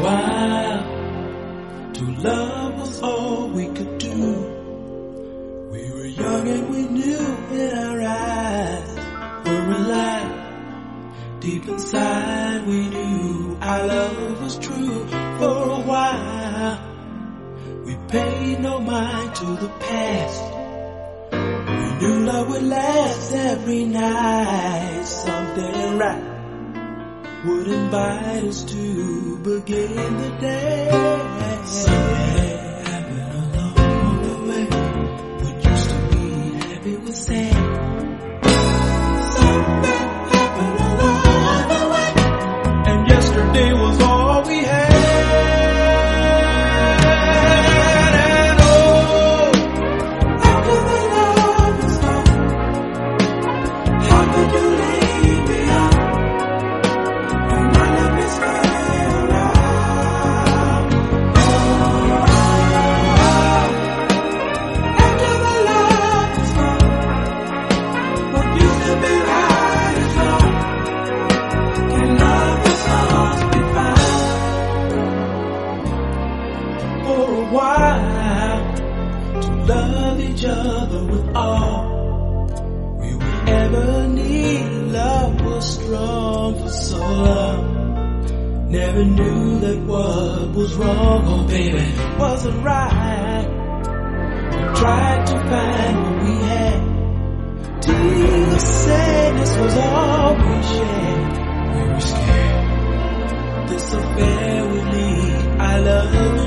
while, to love was all we could do. We were young and we knew in our eyes were alive. Deep inside we knew our love was true. For a while, we paid no mind to the past. We knew love would last every night. Something right would invite us to begin the day. Something happened along the way. What used to be happy was sad. Something happened along the way, and yesterday was all we had. And oh, after the love was gone, how could you leave me out? And not let me stay around. Oh, after the love was gone, what used to be right is wrong. Can love this lost be found? For a while, to love each other with all we would ever need. Love was strong for so long. Never knew that what was wrong, oh baby, wasn't right. We tried to find what we had. Deep sadness was all we shared. We were scared this affair would lead our love